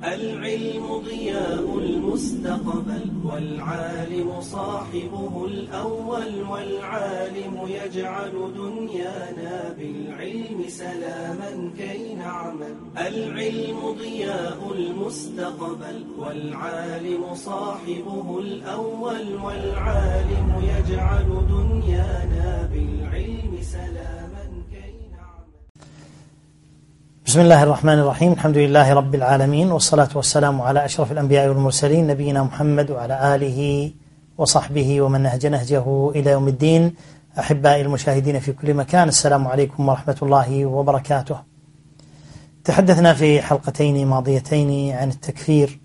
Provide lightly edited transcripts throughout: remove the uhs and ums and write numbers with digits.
العلم ضياء المستقبل والعالم صاحبه الأول، والعالم يجعل دنيانا بالعلم سلاما كي نعمل. العلم ضياء المستقبل والعالم صاحبه الأول، والعالم يجعل دنيانا بالعلم سلاما كي نعمل. بسم الله الرحمن الرحيم. الحمد لله رب العالمين، والصلاة والسلام على أشرف الأنبياء والمرسلين، نبينا محمد وعلى آله وصحبه ومن نهج نهجه إلى يوم الدين. أحبائي المشاهدين في كل مكان، السلام عليكم ورحمة الله وبركاته. تحدثنا في حلقتين ماضيتين عن التكفير،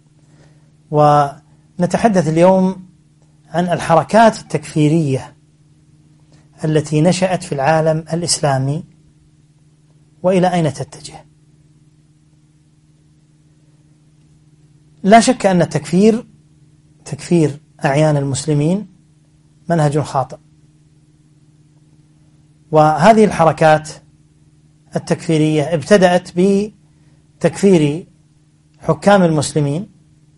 ونتحدث اليوم عن الحركات التكفيرية التي نشأت في العالم الإسلامي وإلى أين تتجه. لا شك أن تكفير أعيان المسلمين منهج خاطئ، وهذه الحركات التكفيرية ابتدأت بتكفير حكام المسلمين،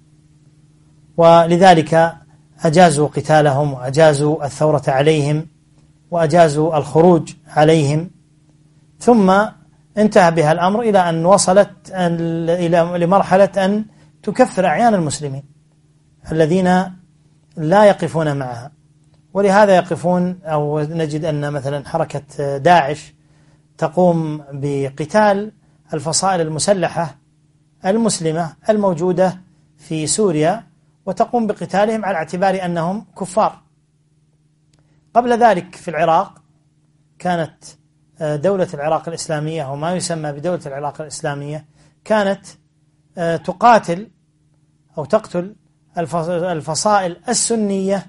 ولذلك أجازوا قتالهم وأجازوا الثورة عليهم وأجازوا الخروج عليهم، ثم انتهى بها الأمر إلى أن وصلت لمرحلة أن تكفر أعيان المسلمين الذين لا يقفون معها. ولهذا يقفون، أو نجد أن مثلا حركة داعش تقوم بقتال الفصائل المسلحة المسلمة الموجودة في سوريا، وتقوم بقتالهم على اعتبار أنهم كفار. قبل ذلك في العراق كانت دولة العراق الإسلامية، وما يسمى بدولة العراق الإسلامية، كانت تقاتل أو تقتل الفصائل السنية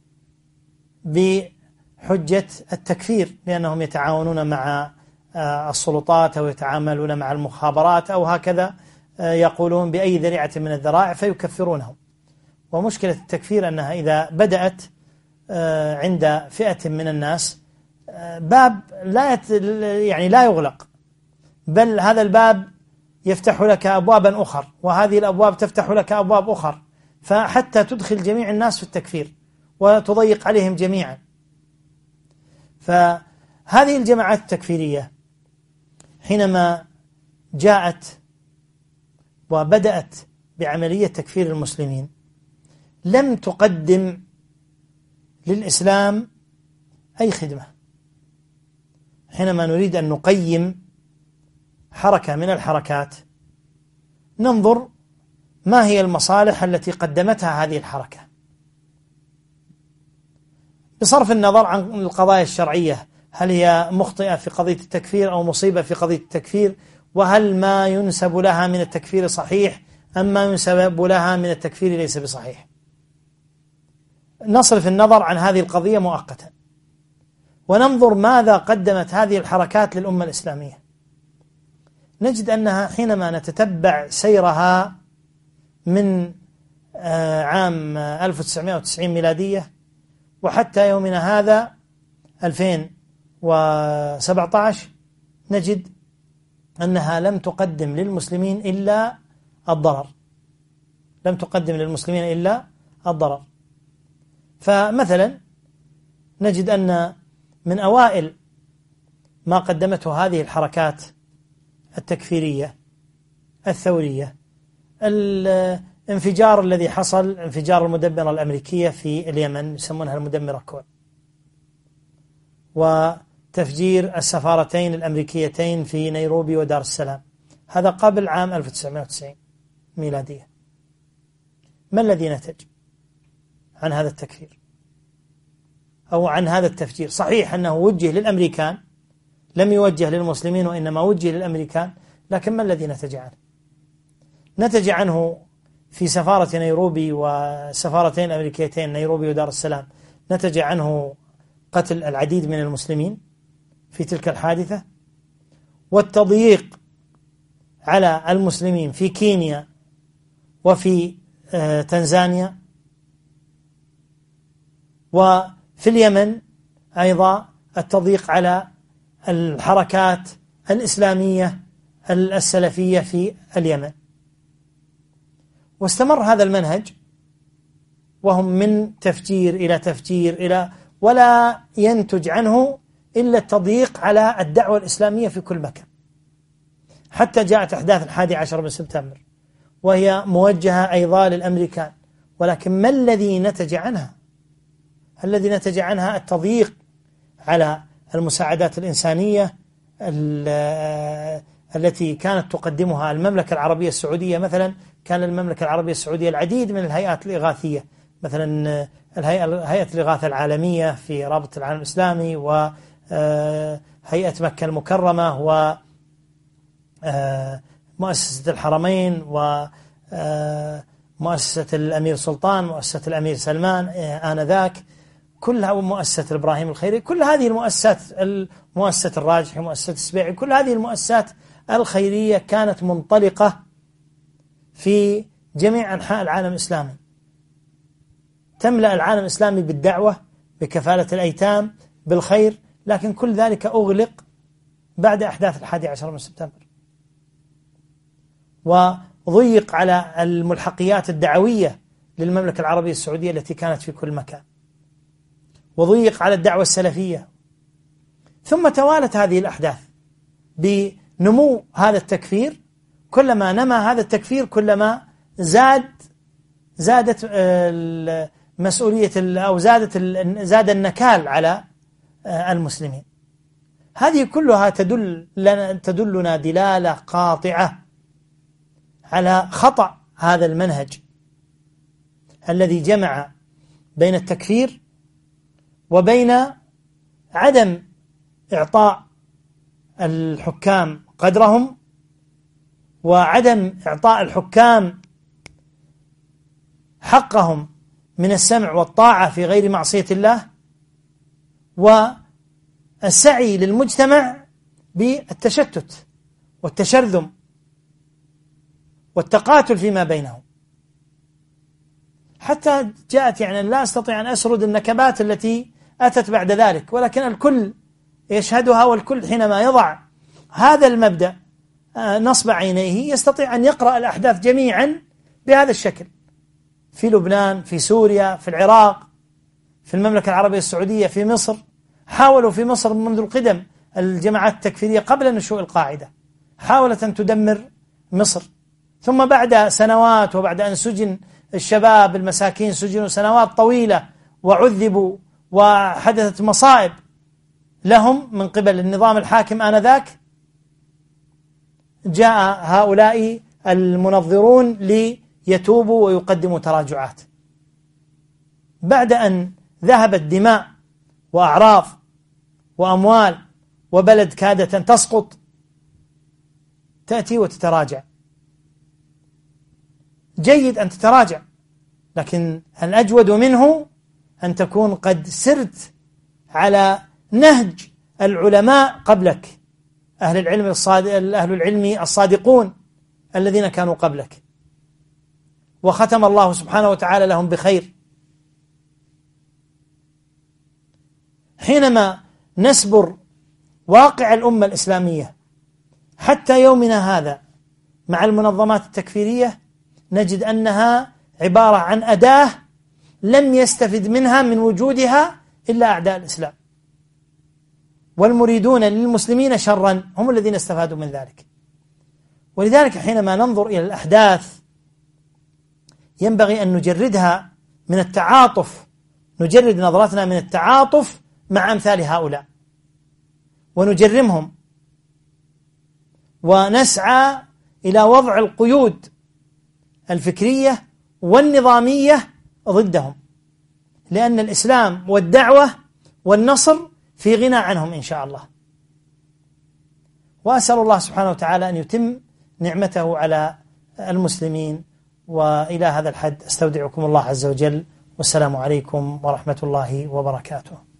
بحجة التكفير، لأنهم يتعاونون مع السلطات أو يتعاملون مع المخابرات أو هكذا، يقولون بأي ذريعة من الذرائع فيكفرونهم. ومشكلة التكفير أنها إذا بدأت عند فئة من الناس باب لا يغلق، بل هذا الباب يفتح لك أبوابا أخر، وهذه الأبواب تفتح لك أبواب أخر، فحتى تدخل جميع الناس في التكفير وتضيق عليهم جميعا. فهذه الجماعات التكفيرية حينما جاءت وبدأت بعملية تكفير المسلمين لم تقدم للإسلام أي خدمة. حينما نريد أن نقيم حركة من الحركات ننظر ما هي المصالح التي قدمتها هذه الحركة، بصرف النظر عن القضايا الشرعية، هل هي مخطئة في قضية التكفير أو مصيبة في قضية التكفير، وهل ما ينسب لها من التكفير صحيح أم ما ينسب لها من التكفير ليس بصحيح. نصرف النظر عن هذه القضية مؤقتا وننظر ماذا قدمت هذه الحركات للأمة الإسلامية. نجد أنها حينما نتتبع سيرها من عام 1990 ميلادية وحتى يومنا هذا 2017 نجد أنها لم تقدم للمسلمين إلا الضرر، لم تقدم للمسلمين إلا الضرر. فمثلا نجد أن من أوائل ما قدمته هذه الحركات التكفيرية الثورية الانفجار الذي حصل، انفجار المدمرة الأمريكية في اليمن، يسمونها المدمرة كول، وتفجير السفارتين الأمريكيتين في نيروبي ودار السلام، هذا قبل عام 1990 ميلادية. ما الذي نتج عن هذا التكفير أو عن هذا التفجير؟ صحيح أنه وجه للأمريكان، لم يوجه للمسلمين وإنما وجه للأمريكان، لكن ما الذي نتج عنه؟ نتج عنه في سفارة نيروبي وسفارتين الأمريكيتين نيروبي ودار السلام، نتج عنه قتل العديد من المسلمين في تلك الحادثة، والتضييق على المسلمين في كينيا وفي تنزانيا، وفي اليمن أيضا التضييق على الحركات الإسلامية السلفية في اليمن. واستمر هذا المنهج وهم من تفجير إلى تفجير ولا ينتج عنه إلا التضييق على الدعوة الإسلامية في كل مكان، حتى جاءت أحداث 11 من سبتمبر وهي موجهة أيضا للأمريكان، ولكن ما الذي نتج عنها؟ الذي نتج عنها التضييق على المساعدات الإنسانية التي كانت تقدمها المملكة العربية السعودية. مثلا كان المملكة العربية السعودية العديد من الهيئات الإغاثية، مثلا هيئة الإغاثة العالمية في رابطة العالم الإسلامي، وهيئة مكة المكرمة، ومؤسسة الحرمين، ومؤسسة الأمير سلطان، مؤسسة الأمير سلمان آنذاك كلها، ومؤسسة إبراهيم الخيري. كل هذه المؤسسات، مؤسسة الراجحي، مؤسسة السبيعي، كل هذه المؤسسات الخيرية كانت منطلقة في جميع أنحاء العالم الإسلامي، تملأ العالم الإسلامي بالدعوة، بكفالة الأيتام، بالخير، لكن كل ذلك أغلق بعد أحداث 11 من سبتمبر، وضيق على الملحقيات الدعوية للمملكة العربية السعودية التي كانت في كل مكان، وضيق على الدعوة السلفية. ثم توالت هذه الأحداث بنمو هذا التكفير. كلما نمى هذا التكفير كلما زادت مسؤولية أو زاد النكال على المسلمين. هذه كلها تدلنا دلالة قاطعة على خطأ هذا المنهج الذي جمع بين التكفير وبين عدم إعطاء الحكام قدرهم، وعدم إعطاء الحكام حقهم من السمع والطاعة في غير معصية الله، والسعي للمجتمع بالتشتت والتشرذم والتقاتل فيما بينهم، حتى جاءت لا أستطيع أن أسرد النكبات التي أتت بعد ذلك، ولكن الكل يشهدها، والكل حينما يضع هذا المبدأ نصب عينيه يستطيع أن يقرأ الأحداث جميعا بهذا الشكل، في لبنان، في سوريا، في العراق، في المملكة العربية السعودية، في مصر. حاولوا في مصر منذ القدم الجماعات التكفيرية قبل نشوء القاعدة، حاولت أن تدمر مصر، ثم بعد سنوات وبعد أن سجن الشباب المساكين، سجنوا سنوات طويلة وعذبوا وحدثت مصائب لهم من قبل النظام الحاكم آنذاك، جاء هؤلاء المنظرون ليتوبوا ويقدموا تراجعات. بعد أن ذهبت دماء وأعراض وأموال وبلد كادت أن تسقط، تأتي وتتراجع. جيد أن تتراجع، لكن الأجود منه أن تكون قد سرت على نهج العلماء قبلك، أهل العلم الصادقون الذين كانوا قبلك، وختم الله سبحانه وتعالى لهم بخير. حينما نسبر واقع الأمة الإسلامية حتى يومنا هذا مع المنظمات التكفيرية، نجد أنها عبارة عن أداة لم يستفد منها من وجودها إلا أعداء الإسلام، والمريدون للمسلمين شرا هم الذين استفادوا من ذلك. ولذلك حينما ننظر إلى الأحداث ينبغي أن نجردها من التعاطف، نجرد نظرتنا من التعاطف مع أمثال هؤلاء ونجرمهم، ونسعى إلى وضع القيود الفكرية والنظامية ضدهم، لأن الإسلام والدعوة والنصر في غنى عنهم إن شاء الله. وأسأل الله سبحانه وتعالى أن يتم نعمته على المسلمين. وإلى هذا الحد استودعكم الله عز وجل، والسلام عليكم ورحمة الله وبركاته.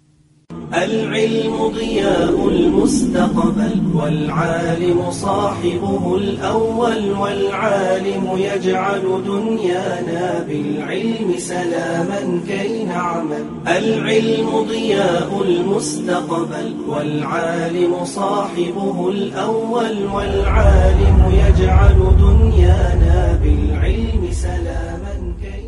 العلم ضياء المستقبل، والعالم صاحبه الأول، والعالم يجعل دنيانا بالعلم سلاما كي نعمل. العلم ضياء المستقبل، والعالم صاحبه الأول، والعالم يجعل دنيانا بالعلم سلاما كي